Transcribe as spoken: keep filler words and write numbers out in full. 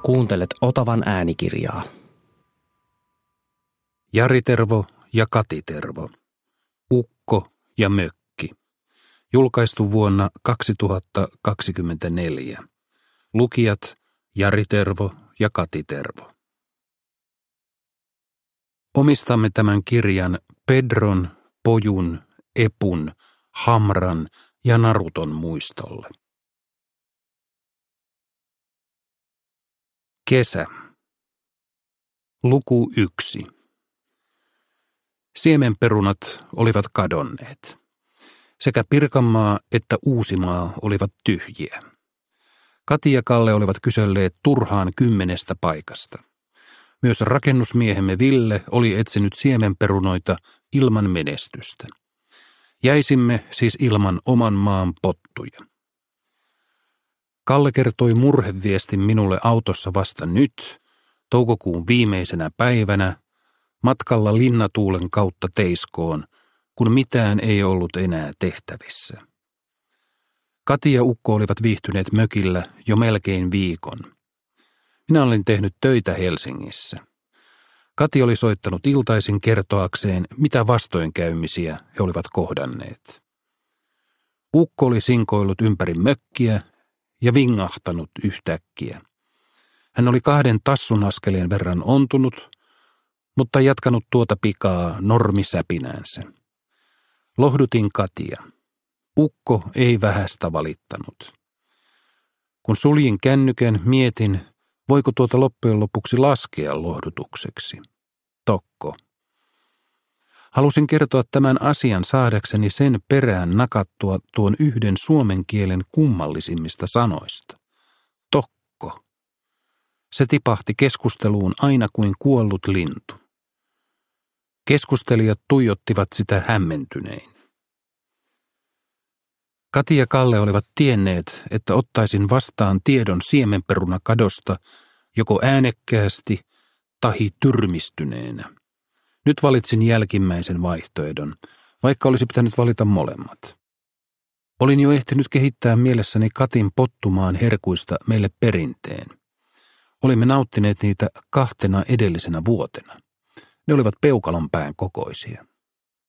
Kuuntelet Otavan äänikirjaa. Jari Tervo ja Kati Tervo. Ukko ja mökki. Julkaistu vuonna kaksituhattakaksikymmentäneljä. Lukijat Jari Tervo ja Kati Tervo. Omistamme tämän kirjan Pedron, Pojun, Epun, Hamran ja Naruton muistolle. Kesä. Luku yksi. Siemenperunat olivat kadonneet. Sekä Pirkanmaa että Uusimaa olivat tyhjiä. Kati ja Kalle olivat kyselleet turhaan kymmenestä paikasta. Myös rakennusmiehemme Ville oli etsinyt siemenperunoita ilman menestystä. Jäisimme siis ilman oman maan pottuja. Kalle kertoi murheviestin minulle autossa vasta nyt, toukokuun viimeisenä päivänä, matkalla Linnatuulen kautta Teiskoon, kun mitään ei ollut enää tehtävissä. Kati ja Ukko olivat viihtyneet mökillä jo melkein viikon. Minä olin tehnyt töitä Helsingissä. Kati oli soittanut iltaisin kertoakseen, mitä vastoinkäymisiä he olivat kohdanneet. Ukko oli sinkoillut ympäri mökkiä ja vingahtanut yhtäkkiä. Hän oli kahden tassun askeleen verran ontunut, mutta jatkanut tuota pikaa normisäpinäänsä. Lohdutin Katia. Ukko ei vähästä valittanut. Kun suljin kännykän, mietin, voiko tuota loppujen lopuksi laskea lohdutukseksi. Tokko. Halusin kertoa tämän asian saadakseni sen perään nakattua tuon yhden suomen kielen kummallisimmista sanoista. Tokko. Se tipahti keskusteluun aina kuin kuollut lintu. Keskustelijat tuijottivat sitä hämmentynein. Kati ja Kalle olivat tienneet, että ottaisin vastaan tiedon siemenperunakadosta joko äänekkäästi tahi tyrmistyneenä. Nyt valitsin jälkimmäisen vaihtoehdon, vaikka olisi pitänyt valita molemmat. Olin jo ehtinyt kehittää mielessäni Katin pottumaan herkuista meille perinteen. Olimme nauttineet niitä kahtena edellisenä vuotena. Ne olivat peukalonpään kokoisia.